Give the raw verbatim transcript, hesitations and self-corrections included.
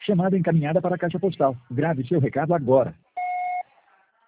Chamada encaminhada para a caixa postal. Grave seu recado agora.